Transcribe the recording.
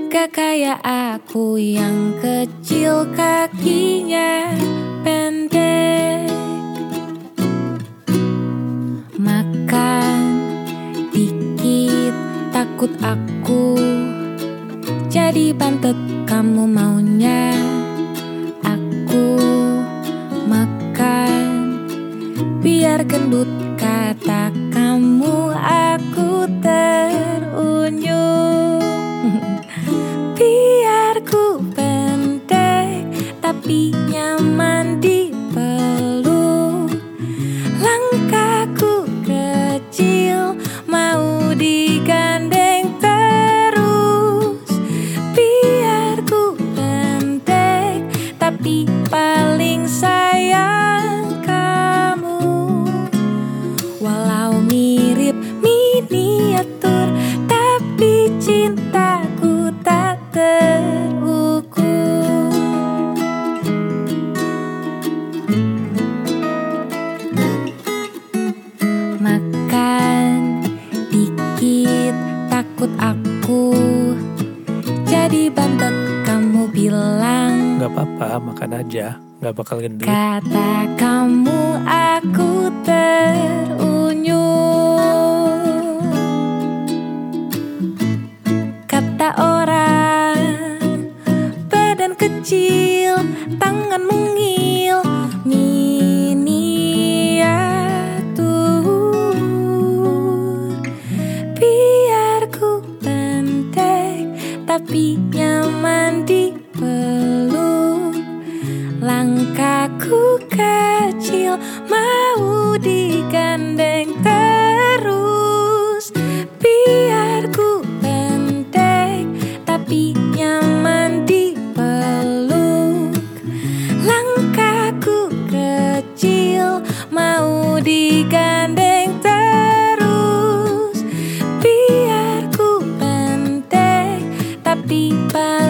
Gak kayak aku yang kecil kakinya pendek. Makan dikit takut aku jadi bantet, kamu maunya aku makan biar gendut, kata kamu aku terunyum. Biar ku pendek tapi nyaman dipeluk, langkahku kecil mau digandeng terus. Biar ku pendek tapi paling sayang kamu. Walau mirip miniatur tapi cintaku tak terukur. Makan dikit takut aku jadi bantet, kamu bilang Gak apa-apa, makan aja, gak bakal gendut. kata kamu aku terunyum. Kata orang badan kecil, tangan mungil, miniatur. Biar ku pendek tapi nyaman dipeluk, langkahku kecil mau digandeng terus. Biar ku pendek tapi nyaman dipeluk, langkahku kecil mau digandeng terus. Biar ku pendek tapi